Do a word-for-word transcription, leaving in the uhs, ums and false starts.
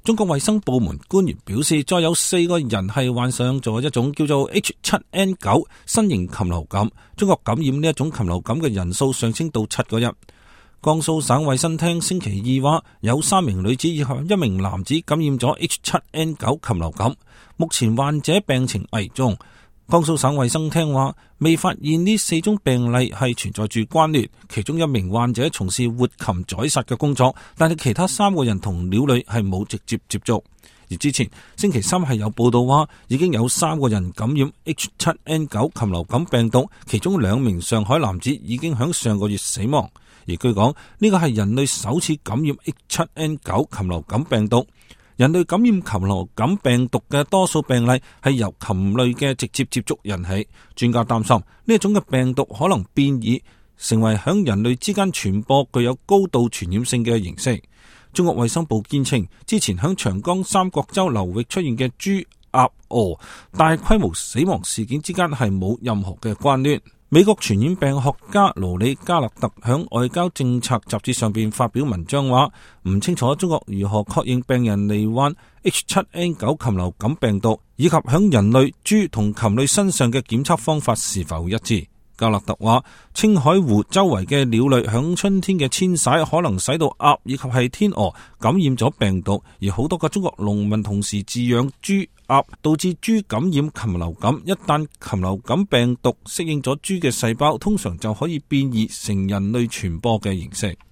中國衛生部門官員表示，再有四個人係患上咗一種叫做 H 七 N 九 新型禽流感。中國感染呢一種禽流感嘅人數上升到七個人。江蘇省衛生廳星期二話，有三名女子以及一名男子感染咗 H 七 N 九 禽流感，目前患者病情危重。江蘇省衛生廳話，未發現呢四宗病例係存在住關聯，其中一名患者從事活禽宰殺嘅工作，但係其他三個人同鳥類係冇直接接觸。而之前星期三係有報道話，已經有三個人感染 H 七 N 九 禽流感病毒，其中兩名上海男子已經喺上個月死亡。而據講，呢個係人類首次感染 H 七 N 九 禽流感病毒。人類感染禽流感病毒嘅多數病例係由禽類嘅直接接觸引起。專家擔心呢一種嘅病毒可能變異，成為響人類之間傳播具有高度傳染性嘅形式。中國衛生部堅稱，之前響長江三角洲流域出現嘅豬、鴨、鵝大規模死亡事件之間係冇任何嘅關聯。美國傳染病學家勞里加勒特響外交政策雜誌上邊發表文章話，唔清楚中國如何確認病人罹患 H 七 N 九 禽流感病毒，以及響人類、豬同禽類身上嘅檢測方法是否一致。加勒特話，青海湖周圍嘅鳥類響春天嘅遷徙可能使到鴨以及係天鵝感染咗病毒，而好多個中國農民同時飼養豬、鴨，導致豬感染禽流感。一旦禽流感病毒適應咗豬嘅細胞，通常就可以變異成人類傳播嘅形式。